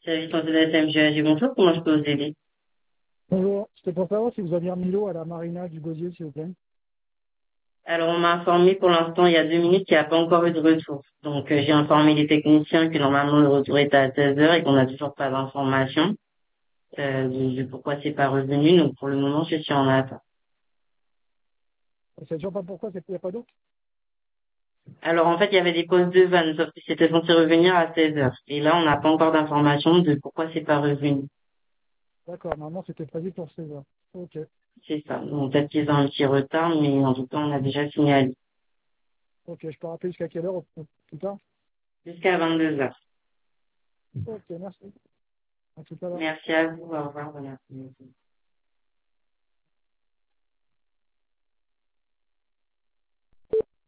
Service conseil de la SMGAG, bonjour, comment je peux vous aider? Bonjour, c'était pour savoir si vous aviez remis l'eau à la marina du Gosier, s'il vous plaît. Alors, on m'a informé pour l'instant, il y a 2 minutes, qu'il n'y a pas encore eu de retour. Donc, j'ai informé les techniciens que normalement le retour était à 16 heures et qu'on n'a toujours pas d'information de pourquoi c'est pas revenu. Donc, pour le moment, je suis en attente. On ne sait toujours pas pourquoi, c'est qu'il n'y a pas d'eau. Alors, en fait, il y avait des postes de vannes, sauf que c'était censé revenir à 16 heures. Et là, on n'a pas encore d'information de pourquoi c'est pas revenu. D'accord, normalement c'était prévu pour 16 heures. Ok, C'est ça. Donc, peut-être qu'ils ont un petit retard, mais en tout cas, on a déjà signalé. ok, je peux rappeler jusqu'à quelle heure plus tard? Jusqu'à 22 heures. Ok, merci. À tout à l'heure. Merci à vous. Au revoir. Bon après-midi.